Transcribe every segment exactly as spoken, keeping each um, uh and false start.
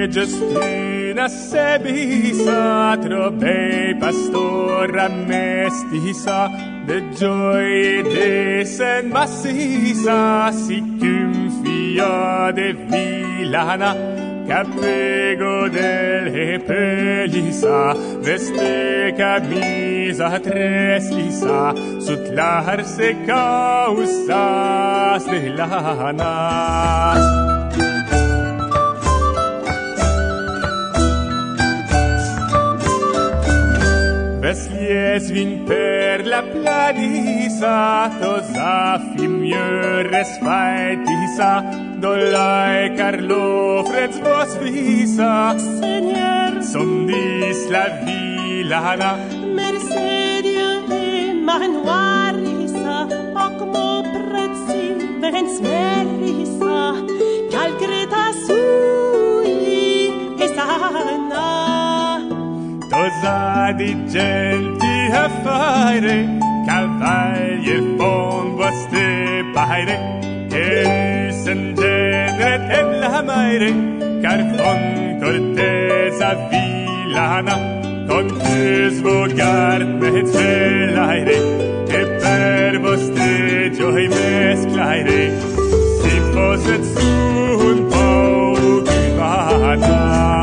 Gestina sebisa, trobei pastora mestisa, de gioie desen massisa, sicum fia de villana, capego del pelisa, veste camisa treslisa, sutlarse causas de lana. Veslies vin per la planisa, tosa fi mieux resfaitisa, dolai Carlo freds vos visa. Seigneur, som dis la villana, Mercedia Emanuarisa, och mo prezzi vens merisa, calcreta sui esana. tosa di genti a fare, cavalli fon vostre paire, che sen generet en la maire, car fon cortesa villana, contes vogart med svelaire, e per vostre gioi mesclaire, si poset sun paugumana.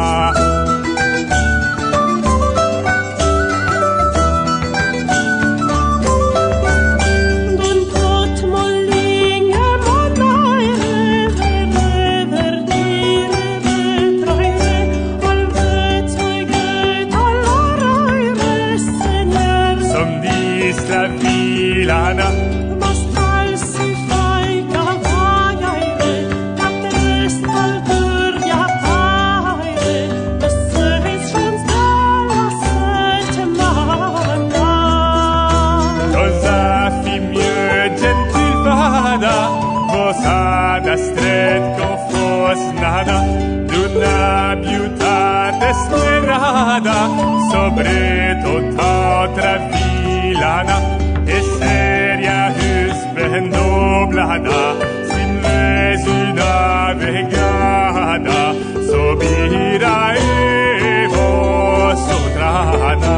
Stret confos nada d'una beautat esmerada sobre tota otra villana e seria husband noblada sin vez una vegada sobira e vos sotrana.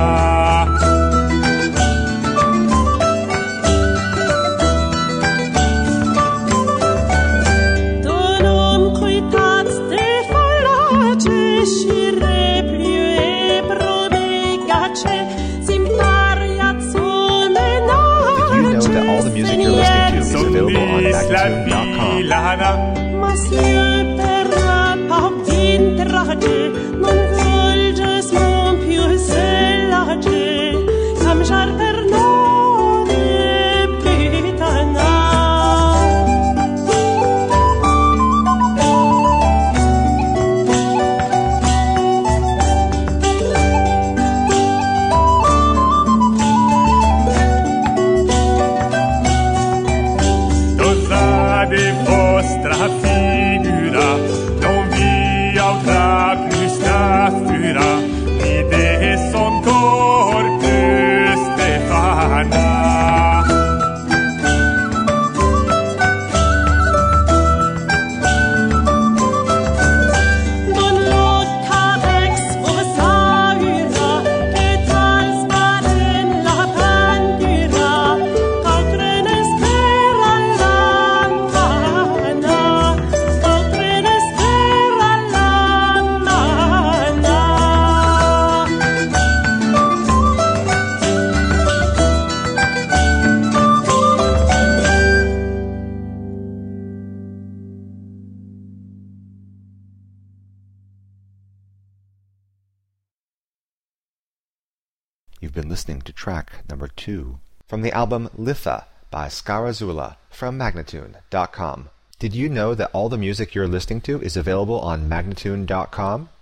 Monsieur Perra par vintrage, non volges mon più selage, cam jar per nove pitana. Tosa de vostra figura, non vi altra plus natura, ni de son corte Stefana. Don loca ex vosaura, et als baden la pandura, caltrenes per all'amana, caltrenes per all'amana. You've been listening to track number two from the album Litha by Scarazula from Magnatune dot com. Did you know that all the music you're listening to is available on Magnatune dot com?